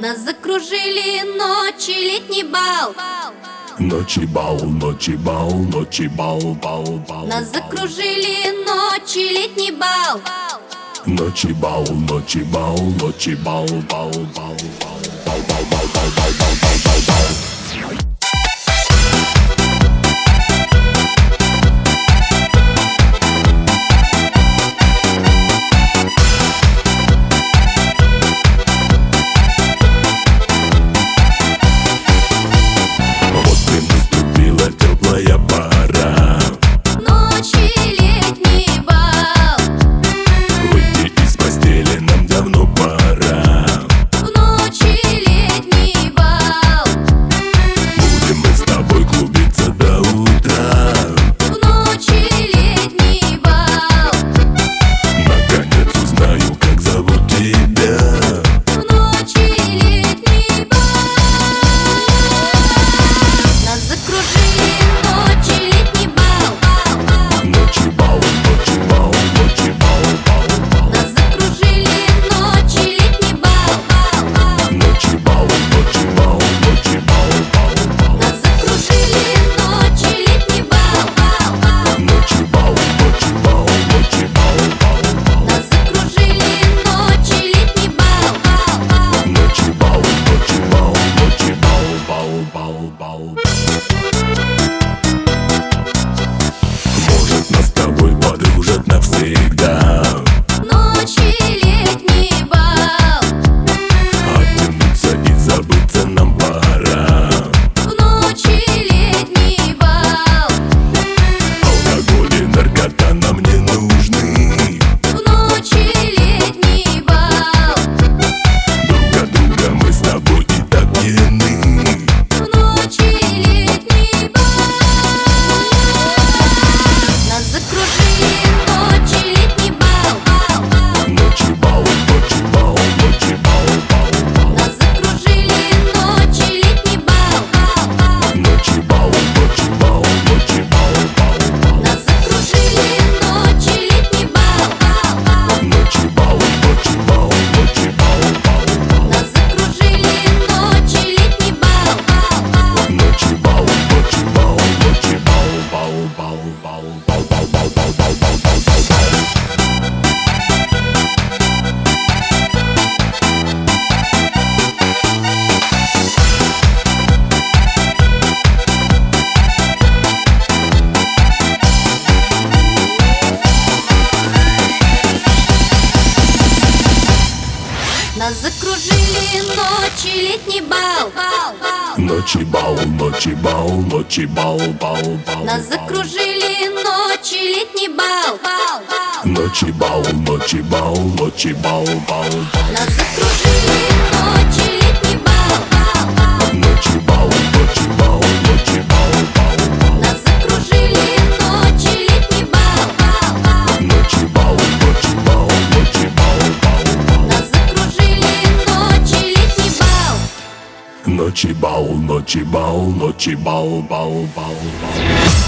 Нас закружили ночи, летний бал. Ночи бал, ночи бал, ночи бал, бал, бал. Нас закружили ночи, летний бал. Ночи бал, ночи бал, ночи бал, бал, бал, бал, бал, бал, бал, бал, бал, бал, бал, бал. Может, нас с тобой подружат навсегда. Ночи, летний бал. Оттянуться и забыться нам пора. В ночи, летний бал. Алкоголь и наркота нам не нужны. В ночи, летний бал. Друг от друга мы с тобой и так пьяны. В ночи, летний бал. Нас закружили ночи, летний бал. Ночи бал, ночи бал, ночи бал, бал, бал. Нас закружили ночи, летний бал. Ночи бал, ночи бал, ночи бал, бал, бал. Нас закружили ночи, летний бал. Ночи бал, ночи бал, ночи бал, бал, бал. Нас закружили ночи, летний бал. Ночи бал, ночи бал, ночи бал, бал, бал, бал, бал, бал, бал, бал, бал, бал, бал, бал. Нас закружили ночи, летний бал. Ночи бал, ночи бал, ночи бал, бал, бал. Нас закружили ночи, летний бал. Ночи бал, ночи бал, ночи бал, бал, бал. Нас закружили ночи, летний бал. Ночи бал, ночи бал, ночи бал, бал, бал. Нас закружили ночи, летний бал. Ночи бал, ночи бал, ночи бал, бал, бал. Нас закружили ночи, летний бал. Ночи бал, ночи бал, ночи бал, бал, бал, бал.